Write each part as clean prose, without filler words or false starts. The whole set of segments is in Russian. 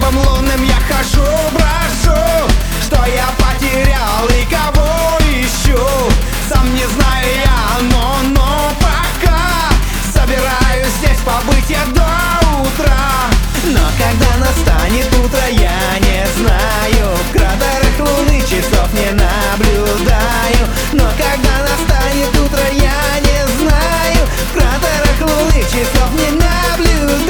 небом лунным я хожу, брошу, что я потерял и кого ищу. Сам не знаю я, но пока собираюсь здесь побыть я до утра. Но когда настанет утро, я не знаю, в кратерах луны часов не наблюдаю. Но когда настанет утро, я не знаю, в кратерах луны часов не наблюдаю.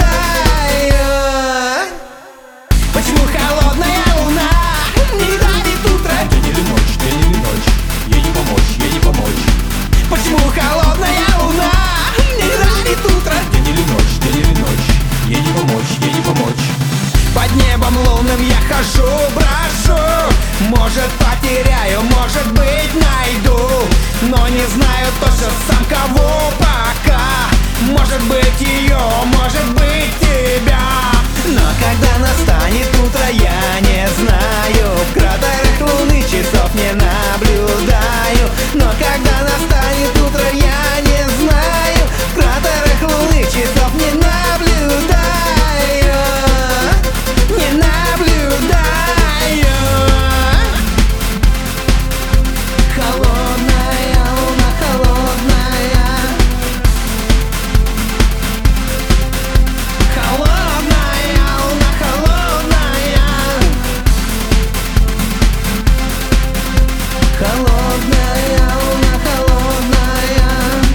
Почему холодная луна не дарит утро? День или ночь, день или ночь, ей не помочь, ей не помочь. Почему холодная луна не дарит утро? День или ночь, день или ночь, ей не помочь, ей не помочь. Под небом лунным я хожу, брошу, может потеряю, может быть найду, но не знаю точно сам кого пока. Может быть ее, может быть тебя. Но когда настанет утро, я не знаю, в кратерах луны часов не наблюдаю. Но когда настанет утро, я не знаю, в кратерах луны часов не наблюдаю. Не наблюдаю. Холодная луна, холодная. Холодная луна, холодная. Холодная луна, холодная.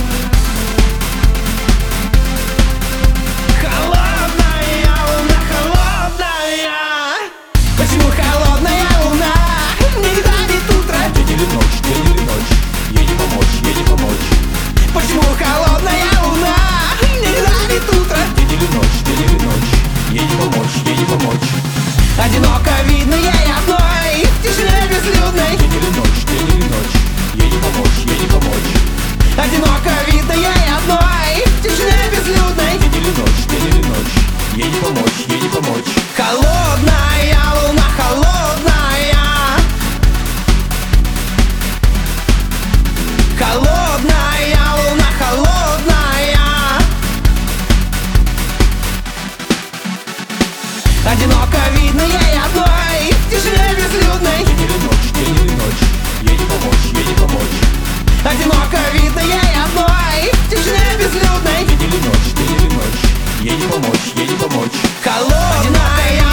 Холодная луна, холодная. Почему холодная луна не дарит утро? День или ночь, день или ночь, ей не помочь, ей не помочь. Почему холодная луна не дарит утро? День или ночь, день или ночь, ей не помочь, ей не помочь. Одиноко видно ей одной в тишине безлюдной. День или ночь, день или ночь, ей не помочь, ей не помочь. Одиноко видно ей одной в тишине безлюдной. День или ночь, день или ночь, ей не помочь, ей не помочь. Холодная луна, холодная. Холодная луна, холодная. Одиноко видно ей одной в тишине безлюдной. День или ночь, день или ночь, ей не помочь, ей не помочь. Одиноко видно ей одной в тишине безлюдной. День или ночь, ей не помочь, ей не помочь. Холодная